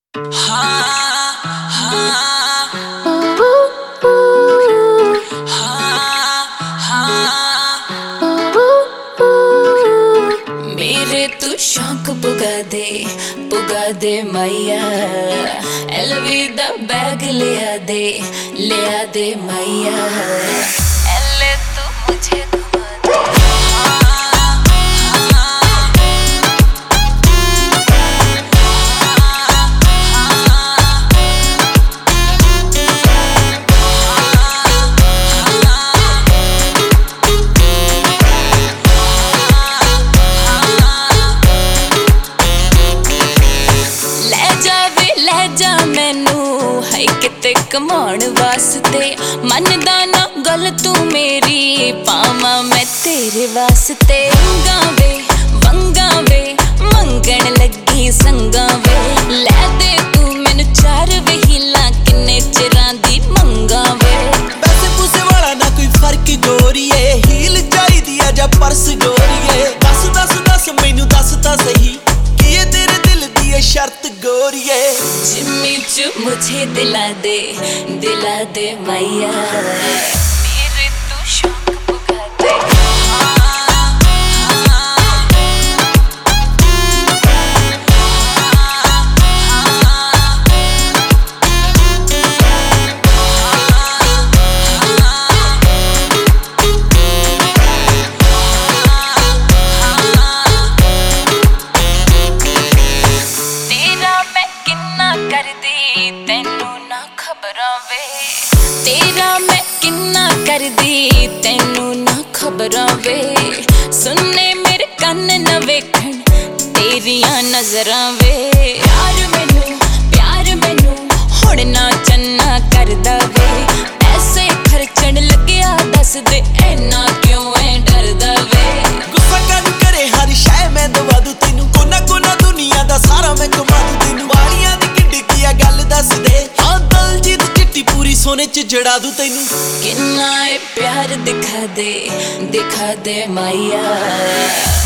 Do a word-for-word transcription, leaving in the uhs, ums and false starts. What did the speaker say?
मेरे तू शौक पुगा दे पुगा दे मैया, अलविदा बैग लिया दे लिया दे मैया, एले तू मुझे किते कमाण वास्ते मनदा ना गल तू मेरी, पावा मैं तेरे वास्ते वंगा वे वंगा वे मंगण लगी संगा वे, लै दे तू मैनू चार वहीला किन्ने चिरां दी मंगा वे। पैसे पूसे वाला ना कोई फर्क गोरीए, हील चाहिदी है जा पर्स गोरीए, दस दस दस मैनू दस ता सही कि ये तेरे दिल दी है शर्त गोरीए। जिम्मी चू मुझे दिला दे दिला दे मैया, मेरे तू शौक पुगा दे। तेनू ना खबरां वे तेरा मैं किन्ना कर दी, तेनू ना खबरां वे, सुनने मेरे कन्न न वेखण तेरियां नजरां वे। प्यार मैनू प्यार मैनू हुण ना चन्ना करदा वे, पैसे खर्चण लग्या दस दे ऐना क्यों ऐ डरदा वे। गुस्सा कर करे हर शै मैं दवा दूं तेनू, कोना कोना दुनिया दा सारा मैं घुमा दूं तेनू, वालियां दी किड्डी की आ गल दस दे, हां दलजीत चिट्टी पूरी सोने च जड़ा दूं तेनू। किन्ना ए प्यार दिखा दे दिखा दे मैया।